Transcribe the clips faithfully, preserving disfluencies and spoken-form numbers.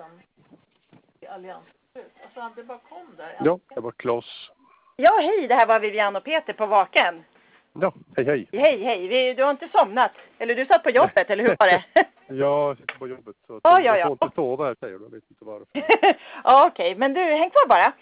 liksom i allians. Alltså det bara kom där. Ja, det var Claes. Ja, hej, det här var Vivian och Peter på Vaken. Ja, hej hej. Hej, hej, Vi, du har inte somnat? Eller du satt på jobbet, eller hur var det? Jag sitter på jobbet, så att oh, jag ja, ja. får inte sova här, säger du. Jag vet inte varför. Ja, okej, okay. Men du, häng kvar bara.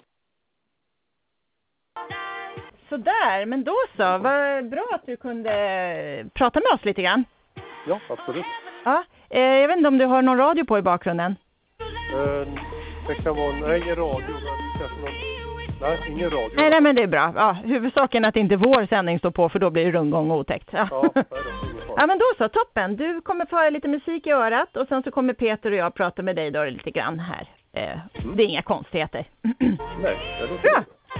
Sådär, men då så. Vad bra att du kunde prata med oss lite grann. Ja, absolut. Ja, eh, jag vet inte om du har någon radio på i bakgrunden. Eh, det kan vara, nej, ingen radio, men kanske någon, nej, ingen radio. Nej, nej, men det är bra. Ja, huvudsaken att inte vår sändning står på, för då blir det rundgång och otäckt. Ja, ja, det är det. Ja, men då så, toppen. Du kommer få höra lite musik i örat och sen så kommer Peter och jag prata med dig då lite grann här. Eh, mm. Det är inga konstigheter. Nej, det är bra.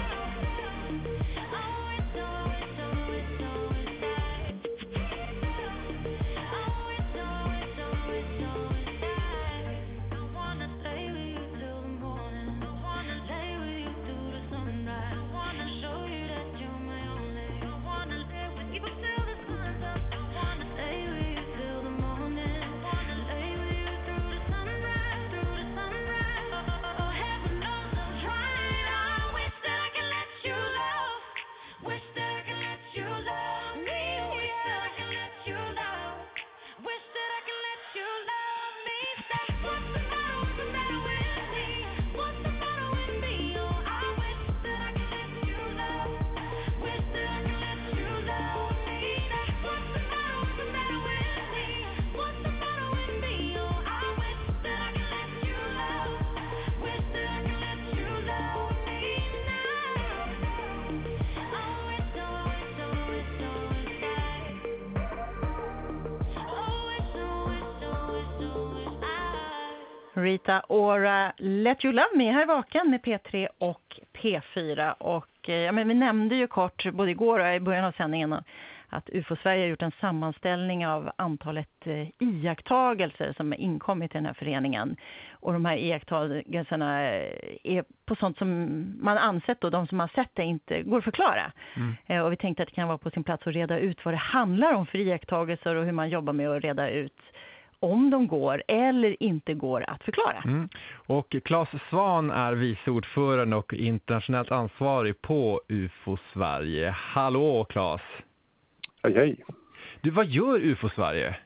Rita Ora, Let You Love Me, här Vaken med P tre och P fyra. Och ja, men vi nämnde ju kort både igår och i början av sändningen att U F O Sverige har gjort en sammanställning av antalet eh, iakttagelser som är inkommit till den här föreningen. Och de här iakttagelserna är på sånt som man ansett och de som har sett det inte går att förklara. Mm. Eh, och vi tänkte att det kan vara på sin plats att reda ut vad det handlar om för iakttagelser och hur man jobbar med att reda ut om de går eller inte går att förklara. Mm. Och Claes Svan är vice ordförande och internationellt ansvarig på U F O Sverige. Hallå Claes! Hej hej! Du, vad gör U F O Sverige?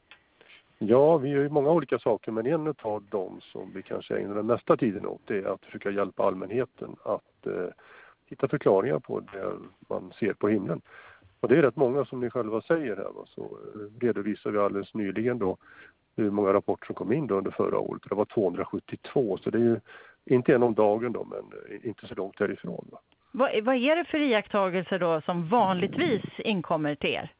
Ja, vi gör ju många olika saker, men en av dem som vi kanske ägnar den mesta tiden åt är att försöka hjälpa allmänheten att eh, hitta förklaringar på det man ser på himlen. Och det är rätt många som ni själva säger här. Va? Så eh, redovisar vi alldeles nyligen då hur många rapporter som kom in då under förra året. Det var tvåhundrasjuttiotvå, så det är ju inte en om dagen då, men inte så långt därifrån. Va? Vad, vad är det för iakttagelser då som vanligtvis inkommer till er?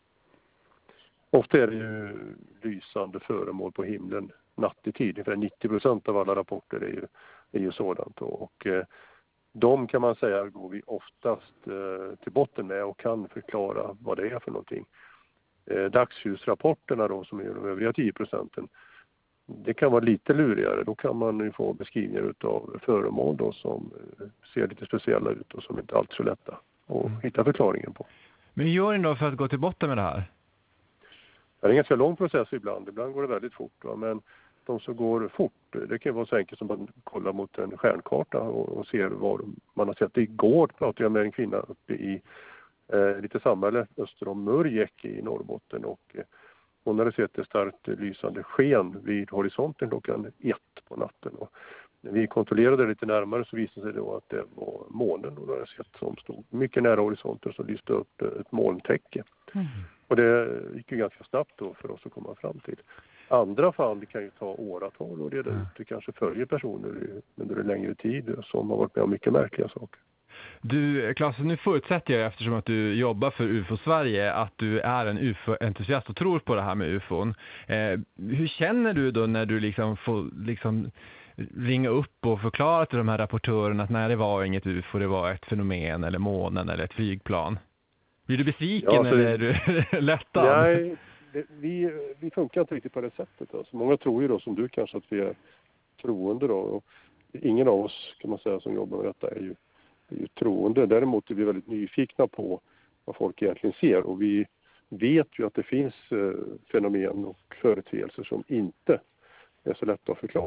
Ofta är det ju lysande föremål på himlen nattetid. Ungefär nittio procent av alla rapporter är ju, är ju sådant. Då. Och eh, de kan man säga går vi oftast eh, till botten med och kan förklara vad det är för någonting. Eh, dagsljusrapporterna då, som är de övriga tio procenten, det kan vara lite lurigare. Då kan man ju få beskrivningar av föremål då som eh, ser lite speciella ut och som inte alltid är så lätta att mm. hitta förklaringen på. Men hur gör ni då för att gå till botten med det här? Det är en ganska lång process ibland. Ibland går det väldigt fort. Va? Men de som går fort, det kan vara så enkelt som att kolla mot en stjärnkarta och, och se vad man har sett. Igår pratade jag med en kvinna uppe i eh, lite samhälle öster om Mörjek i Norrbotten. Och eh, hon hade sett ett starkt lysande sken vid horisonten klockan ett på natten. Och när vi kontrollerade lite närmare så visade sig då att det var månen. Och då hade jag sett som stod mycket nära horisonten som lyste upp ett molntäcke. Mm. Och det gick ju ganska snabbt då för oss att komma fram till. Andra fall det kan ju ta åratal och reda ut. Du kanske följer personer under en längre tid som har varit med om mycket märkliga saker. Du, Claes, nu förutsätter jag eftersom att du jobbar för U F O Sverige att du är en U F O-entusiast och tror på det här med U F O. Eh, hur känner du då när du liksom får liksom ringa upp och förklara till de här rapportörerna att nej, det var inget U F O, det var ett fenomen eller månen eller ett flygplan? Blir du besviken ja, så, eller är du lättad? Nej, det, vi, vi funkar inte riktigt på det sättet. Alltså, många tror ju då som du kanske att vi är troende då. Och ingen av oss kan man säga som jobbar med detta är ju, är ju troende. Däremot är vi väldigt nyfikna på vad folk egentligen ser. Och vi vet ju att det finns eh, fenomen och företeelser som inte är så lätta att förklara.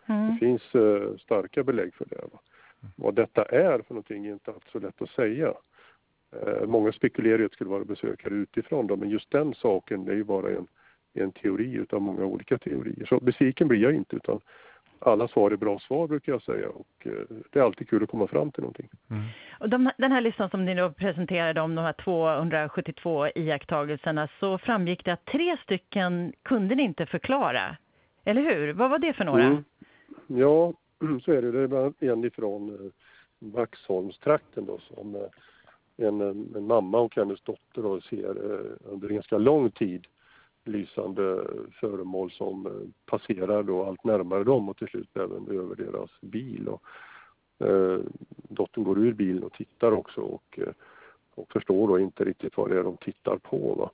Mm. Det finns uh, starka belägg för det. Va? Vad detta är för någonting är inte alltid så lätt att säga. Uh, många spekulerar att det skulle vara besökare utifrån då, men just den saken är ju bara en, en teori utav många olika teorier. Så besviken blir jag inte, utan alla svar är bra svar brukar jag säga, och uh, det är alltid kul att komma fram till någonting. Mm. Och de, den här listan som ni då presenterade om de här tvåhundrasjuttiotvå iakttagelserna, så framgick det att tre stycken kunde ni inte förklara. Eller hur? Vad var det för några? Mm. Ja, så är det. Det är bland annat en ifrån eh, Vaxholmstrakten då, som eh, en, en mamma och hennes dotter då ser eh, under ganska lång tid lysande föremål som eh, passerar då allt närmare dem och till slut även över deras bil. Och, eh, dottern går ur bilen och tittar också och, eh, och förstår då inte riktigt vad det är de tittar på, va.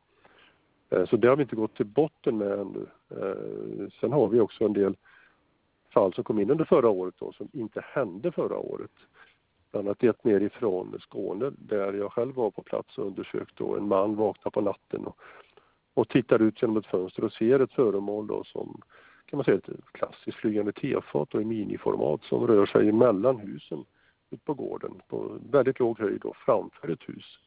Så det har vi inte gått till botten med ännu. Sen har vi också en del fall som kom in under förra året då, som inte hände förra året. Bland annat ett nerifrån Skåne där jag själv var på plats och undersökte. Och en man vaknar på natten och, och tittar ut genom ett fönster och ser ett föremål då som kan man säga ett klassiskt flygande tefat och i miniformat som rör sig mellan husen ut på gården på väldigt låg höjd och framför ett hus.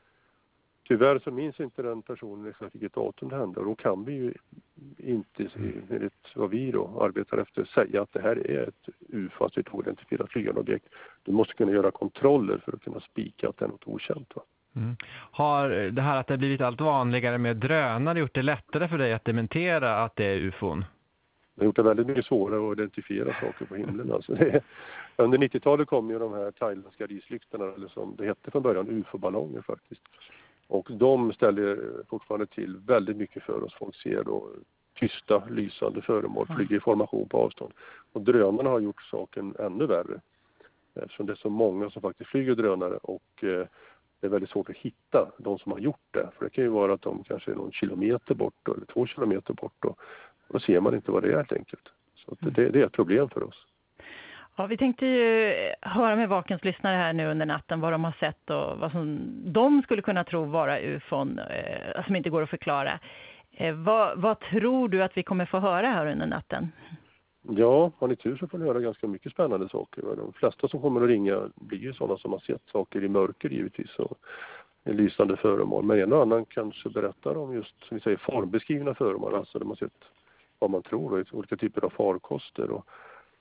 Tyvärr så minns inte den personen exakt vilket datum det hände, och då kan vi ju inte, enligt vad vi då arbetar efter, säga att det här är ett U F O, fast ett oidentifierat flygande objekt. Du måste kunna göra kontroller för att kunna spika att det är något okänt, va? Mm. Har det här att det blivit allt vanligare med drönare gjort det lättare för dig att dementera att det är U F O? Det har gjort det väldigt mycket svårare att identifiera saker på himlen. Alltså det är, under nittiotalet kom ju de här thailändska rislyktorna, eller som det hette från början, U F O-ballonger faktiskt. Och de ställer fortfarande till väldigt mycket för oss. Folk ser då tysta, lysande föremål flyga i formation på avstånd. Och drönarna har gjort saken ännu värre. Eftersom det är så många som faktiskt flyger drönare, och eh, det är väldigt svårt att hitta de som har gjort det. För det kan ju vara att de kanske är någon kilometer bort eller två kilometer bort. Och då ser man inte vad det är helt enkelt. Så att det, det är ett problem för oss. Ja, vi tänkte ju höra med Vakens lyssnare här nu under natten vad de har sett och vad som de skulle kunna tro vara U F O eh, som inte går att förklara. Eh, vad, vad tror du att vi kommer få höra här under natten? Ja, har ni tur så får ni höra ganska mycket spännande saker. De flesta som kommer att ringa blir ju sådana som har sett saker i mörker givetvis och en lysande föremål. Men en och annan kanske berättar om just, som vi säger, formbeskrivna föremål. Alltså där man sett vad man tror, olika typer av farkoster, och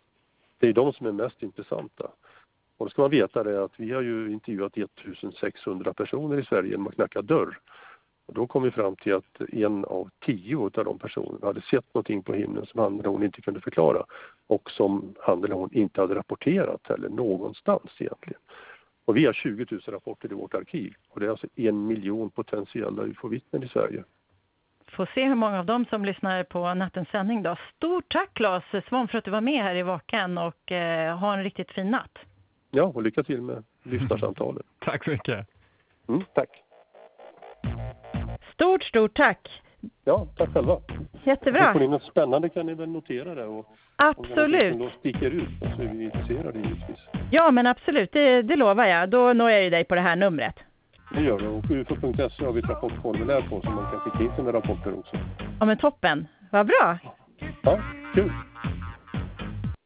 det är de som är mest intressanta. Och då ska man veta det att vi har ju intervjuat sextonhundra personer i Sverige genom att knacka dörr. Och då kom vi fram till att en av tio av de personerna hade sett någonting på himlen som han eller hon inte kunde förklara. Och som han eller hon inte hade rapporterat eller någonstans egentligen. Och vi har tjugo tusen rapporter i vårt arkiv. Och det är alltså en miljon potentiella U F O-vittnen i Sverige. Får se hur många av dem som lyssnar på nattens sändning då. Stort tack Claes Svahn för att du var med här i Vaken, och eh, ha en riktigt fin natt. Ja, och lycka till med lyssnarsamtalen. Tack så mycket. Mm, tack. Stort, stort tack. Ja, tack själva. Jättebra. Får ni något spännande kan ni väl notera det. Och, absolut. Om det sticker ut så är vi intresserade givetvis. Ja, men absolut. Det, det lovar jag. Då når jag ju dig på det här numret. Det gör vi. Och på U F O punkt se har vi ett rapportformulär på som man kan skicka in sina rapporter också. Ja, men toppen. Vad bra. Ja, kul.